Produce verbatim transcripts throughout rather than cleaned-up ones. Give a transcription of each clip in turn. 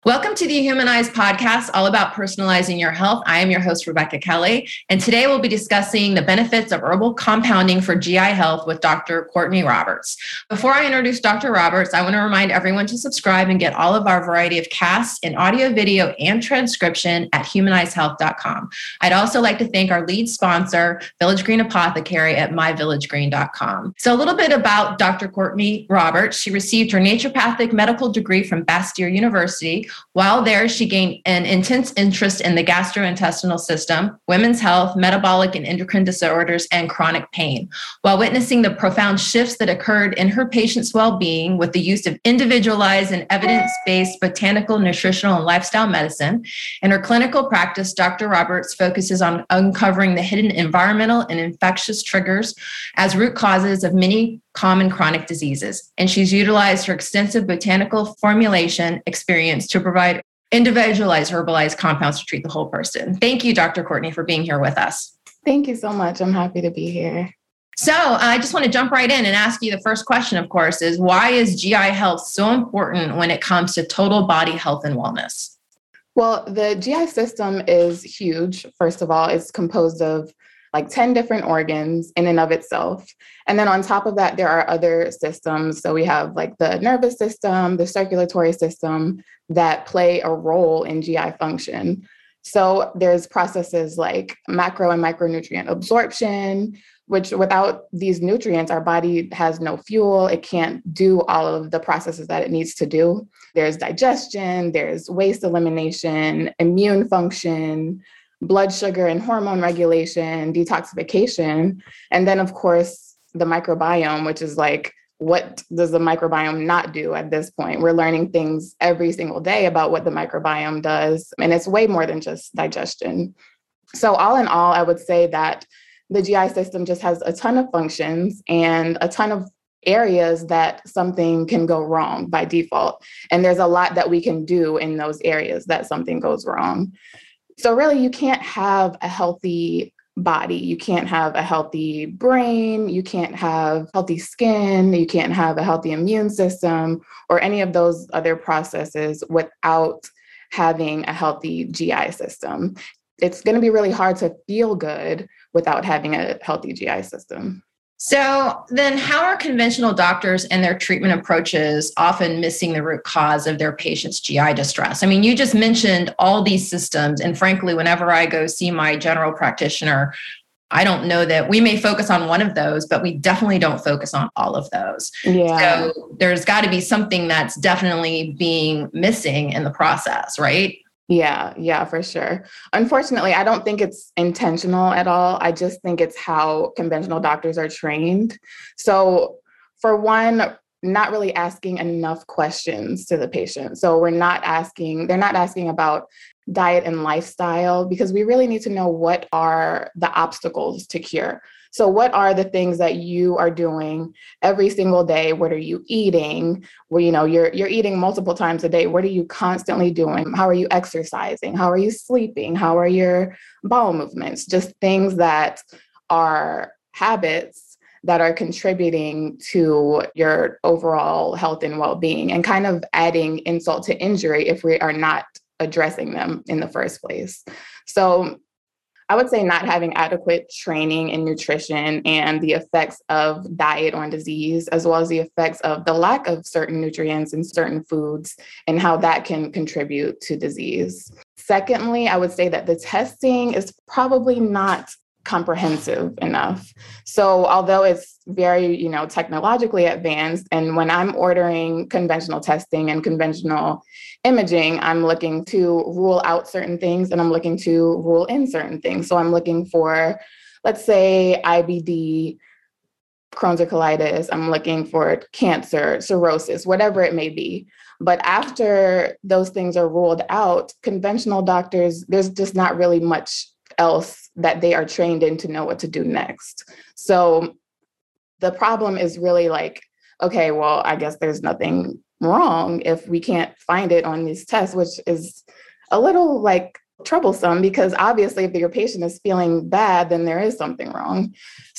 Welcome to the Humanized podcast, all about personalizing your health. I am your host, Rebecca Kelly, and today we'll be discussing the benefits of herbal compounding for G I health with Doctor Courtney Roberts. Before I introduce Doctor Roberts, I want to remind everyone to subscribe and get all of our variety of casts in audio, video, and transcription at humanized health dot com. I'd also like to thank our lead sponsor, Village Green Apothecary at my village green dot com. So a little bit about Doctor Courtney Roberts. She received her naturopathic medical degree from Bastyr University. While there, she gained an intense interest in the gastrointestinal system, women's health, metabolic and endocrine disorders, and chronic pain. While witnessing the profound shifts that occurred in her patients' well-being with the use of individualized and evidence-based botanical, nutritional, and lifestyle medicine, in her clinical practice, Doctor Roberts focuses on uncovering the hidden environmental and infectious triggers as root causes of many common chronic diseases. And she's utilized her extensive botanical formulation experience to provide individualized herbalized compounds to treat the whole person. Thank you, Doctor Courtney, for being here with us. Thank you so much. I'm happy to be here. So uh, I just want to jump right in and ask you the first question, of course, is why is G I health so important when it comes to total body health and wellness? Well, the G I system is huge. First of all, it's composed of like ten different organs in and of itself. And then on top of that, there are other systems. So we have like the nervous system, the circulatory system that play a role in G I function. So there's processes like macro and micronutrient absorption, which without these nutrients, our body has no fuel. It can't do all of the processes that it needs to do. There's digestion, there's waste elimination, immune function, blood sugar and hormone regulation, detoxification. And then, of course, the microbiome, which is like, what does the microbiome not do at this point? We're learning things every single day about what the microbiome does. And it's way more than just digestion. So all in all, I would say that the G I system just has a ton of functions and a ton of areas that something can go wrong by default. And there's a lot that we can do in those areas that something goes wrong. So really, you can't have a healthy body. You can't have a healthy brain. You can't have healthy skin. You can't have a healthy immune system or any of those other processes without having a healthy G I system. It's going to be really hard to feel good without having a healthy G I system. So then how are conventional doctors and their treatment approaches often missing the root cause of their patient's G I distress? I mean, you just mentioned all these systems. And frankly, whenever I go see my general practitioner, I don't know that we may focus on one of those, but we definitely don't focus on all of those. Yeah. So there's got to be something that's definitely being missing in the process, right? Yeah, yeah, for sure. Unfortunately, I don't think it's intentional at all. I just think it's how conventional doctors are trained. So for one, not really asking enough questions to the patient. So we're not asking, they're not asking about diet and lifestyle because we really need to know what are the obstacles to cure. So what are the things that you are doing every single day? What are you eating? Well, you know, you're you're eating multiple times a day. What are you constantly doing? How are you exercising? How are you sleeping? How are your bowel movements? Just things that are habits that are contributing to your overall health and well-being and kind of adding insult to injury if we are not addressing them in the first place. So I would say not having adequate training in nutrition and the effects of diet on disease, as well as the effects of the lack of certain nutrients in certain foods and how that can contribute to disease. Secondly, I would say that the testing is probably not comprehensive enough. So although it's very, you know, technologically advanced, and when I'm ordering conventional testing and conventional imaging, I'm looking to rule out certain things and I'm looking to rule in certain things. So I'm looking for, let's say, I B D, Crohn's or colitis, I'm looking for cancer, cirrhosis, whatever it may be. But after those things are ruled out, conventional doctors, there's just not really much else that they are trained in to know what to do next. So the problem is really like, okay, well, I guess there's nothing wrong if we can't find it on these tests, which is a little like troublesome because obviously if your patient is feeling bad, then there is something wrong.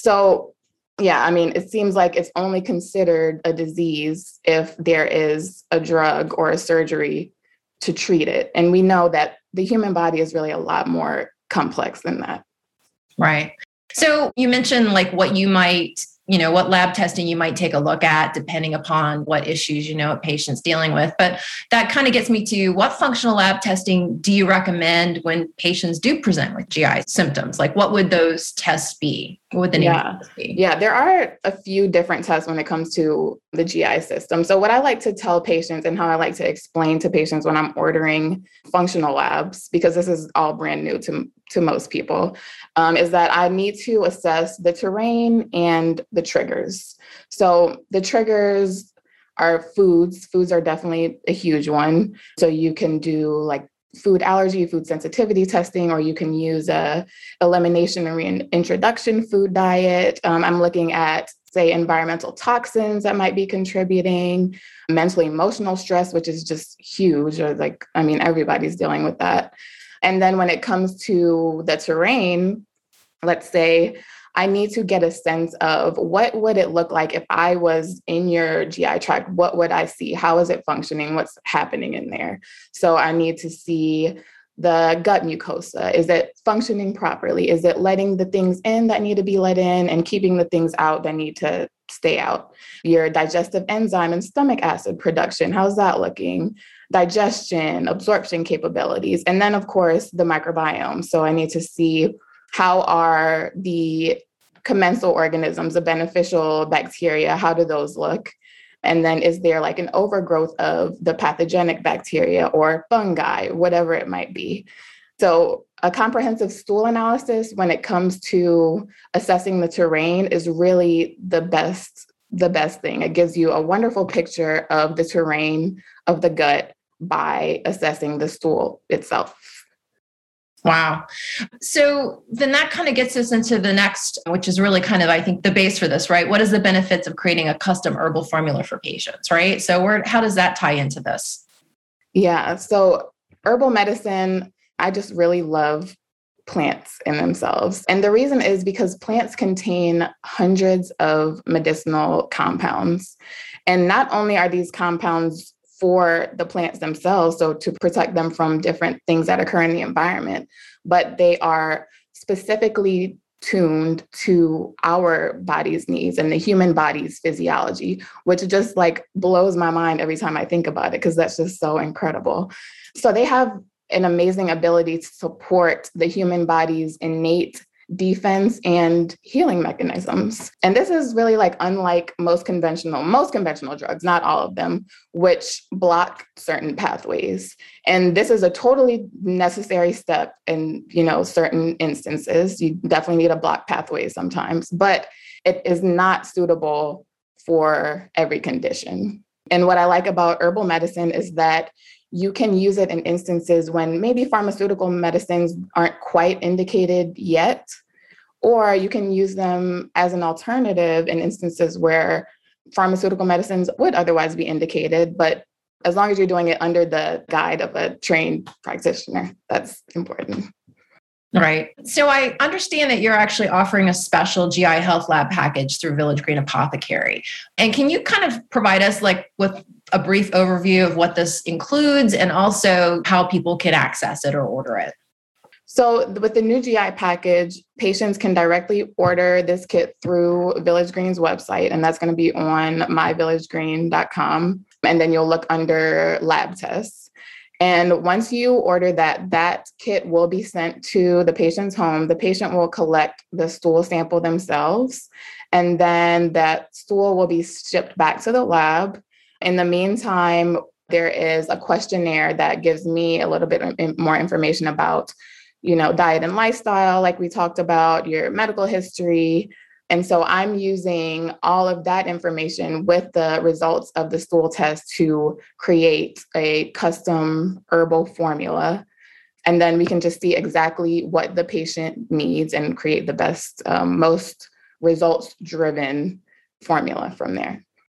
So yeah, I mean, it seems like it's only considered a disease if there is a drug or a surgery to treat it. And we know that the human body is really a lot more complex than that. Right. So you mentioned like what you might, you know, what lab testing you might take a look at depending upon what issues, you know, a patient's dealing with. But that kind of gets me to what functional lab testing do you recommend when patients do present with G I symptoms? Like what would those tests be? What would the name Yeah. of those be? Yeah, there are a few different tests when it comes to the G I system. So what I like to tell patients and how I like to explain to patients when I'm ordering functional labs, because this is all brand new to, to most people, um, is that I need to assess the terrain and the triggers. So the triggers are foods. Foods are definitely a huge one. So you can do like food allergy, food sensitivity testing, or you can use a elimination and reintroduction food diet. Um, I'm looking at, say, environmental toxins that might be contributing, mental emotional stress, which is just huge. Or like, I mean, everybody's dealing with that. And then when it comes to the terrain, let's say I need to get a sense of what would it look like if I was in your G I tract? What would I see? How is it functioning? What's happening in there? So I need to see the gut mucosa. Is it functioning properly? Is it letting the things in that need to be let in and keeping the things out that need to stay out? Your digestive enzyme and stomach acid production, how's that looking? Digestion, absorption capabilities. And then, of course, the microbiome. So I need to see how are the commensal organisms, the beneficial bacteria, how do those look? And then is there like an overgrowth of the pathogenic bacteria or fungi, whatever it might be? So a comprehensive stool analysis when it comes to assessing the terrain is really the best, the best thing. It gives you a wonderful picture of the terrain of the gut by assessing the stool itself. Wow. So then that kind of gets us into the next, which is really kind of, I think, the base for this, right? What is the benefits of creating a custom herbal formula for patients, right? So where, how does that tie into this? Yeah. So herbal medicine, I just really love plants in themselves. And the reason is because plants contain hundreds of medicinal compounds. And not only are these compounds for the plants themselves, so to protect them from different things that occur in the environment, but they are specifically tuned to our body's needs and the human body's physiology, which just like blows my mind every time I think about it, because that's just so incredible. So they have an amazing ability to support the human body's innate defense and healing mechanisms. And this is really like unlike most conventional, most conventional drugs, not all of them, which block certain pathways. And this is a totally necessary step in, you know, certain instances. You definitely need to block pathways sometimes, but it is not suitable for every condition. And what I like about herbal medicine is that you can use it in instances when maybe pharmaceutical medicines aren't quite indicated yet, or you can use them as an alternative in instances where pharmaceutical medicines would otherwise be indicated, but as long as you're doing it under the guide of a trained practitioner, that's important. Right. So I understand that you're actually offering a special G I Health Lab package through Village Green Apothecary. And can you kind of provide us like with a brief overview of what this includes and also how people can access it or order it? So with the new G I package, patients can directly order this kit through Village Green's website, and that's going to be on my village green dot com. And then you'll look under lab tests. And once you order that, that kit will be sent to the patient's home. The patient will collect the stool sample themselves, and then that stool will be shipped back to the lab. In the meantime, there is a questionnaire that gives me a little bit more information about, you know, diet and lifestyle, like we talked about, your medical history. And so I'm using all of that information with the results of the stool test to create a custom herbal formula. And then we can just see exactly what the patient needs and create the best, um, most results-driven formula from there.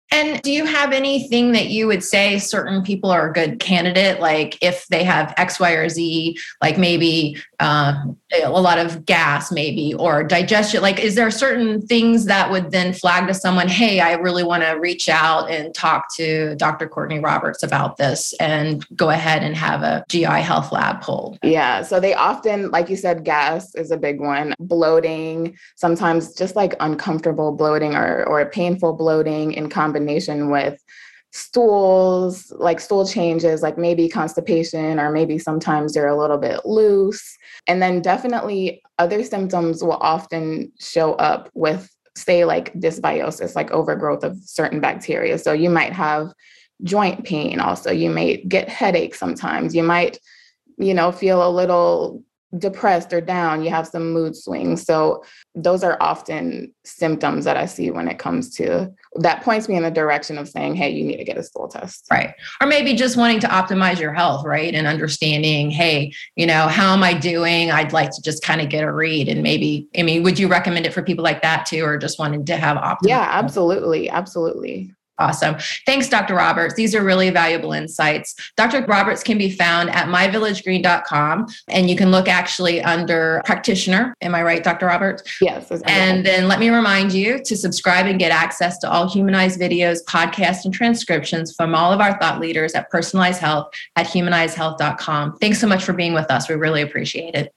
And do you have anything that you would say certain people are a good candidate? Like if they have X, Y, or Z, like maybe um, a lot of gas, maybe, or digestion, like is there certain things that would then flag to someone, hey, I really want to reach out and talk to Doctor Courtney Roberts about this and go ahead and have a G I health lab pulled? Yeah. So they often, like you said, gas is a big one. Bloating, sometimes just like uncomfortable bloating or, or painful bloating in combination with stools, like stool changes, like maybe constipation, or maybe sometimes they're a little bit loose. And then definitely other symptoms will often show up with, say, like dysbiosis, like overgrowth of certain bacteria. So you might have joint pain also. You may get headaches sometimes. You might, you know, feel a little depressed or down, you have some mood swings. So those are often symptoms that I see when it comes to, that points me in the direction of saying, hey, you need to get a stool test. Right. Or maybe just wanting to optimize your health, right? And understanding, hey, you know, how am I doing? I'd like to just kind of get a read. And maybe, I mean, would you recommend it for people like that too, or just wanting to have optimal? Yeah, absolutely. Absolutely. Awesome. Thanks, Doctor Roberts. These are really valuable insights. Doctor Roberts can be found at my village green dot com, and you can look actually under practitioner. Am I right, Doctor Roberts? Yes. And then let me remind you to subscribe and get access to all Humanize videos, podcasts, and transcriptions from all of our thought leaders at Personalized Health at humanize health dot com. Thanks so much for being with us. We really appreciate it.